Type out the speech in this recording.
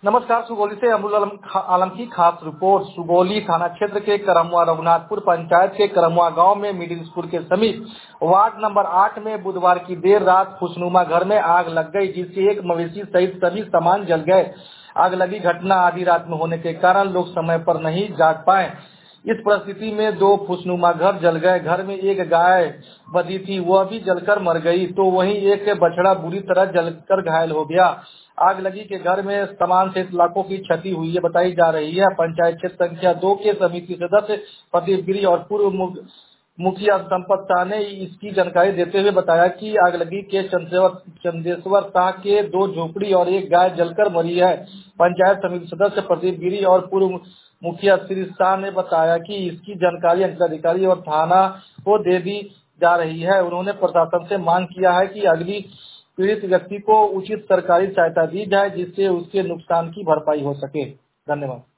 नमस्कार। सुगौली से अब्दुल आलम की खास रिपोर्ट। सुगौली थाना क्षेत्र के करमुआ रघुनाथपुर पंचायत के करमुआ गांव में मिडिल स्कूल के समीप वार्ड नंबर 8 में बुधवार की देर रात खुशनुमा घर में आग लग गई, जिससे एक मवेशी सहित सभी सामान जल गए। आग लगी घटना आधी रात में होने के कारण लोग समय पर नहीं जाग पाए। इस परिस्थिति में 2 खुशनुमा घर जल गए। घर में एक गाय बंधी थी, वह भी जलकर मर गई, तो वहीं एक बछड़ा बुरी तरह जलकर घायल हो गया। आग लगी के घर में सामान सहित लाखों की क्षति हुई है बताई जा रही है। पंचायत क्षेत्र संख्या 2 के समिति सदस्य प्रदीप गिरी और पूर्व मुखिया संपत शाह ने इसकी जानकारी देते हुए बताया कि आग लगी के चंदेश्वर शाह के 2 झोपड़ी और एक गाय जलकर मरी है। पंचायत समिति सदस्य प्रदीप गिरी और पूर्व मुखिया श्री शाह ने बताया कि इसकी जानकारी अंचलाधिकारी और थाना को दे दी जा रही है। उन्होंने प्रशासन से मांग किया है कि अगली पीड़ित व्यक्ति को उचित सरकारी सहायता दी जाए, जिससे उसके नुकसान की भरपाई हो सके। धन्यवाद।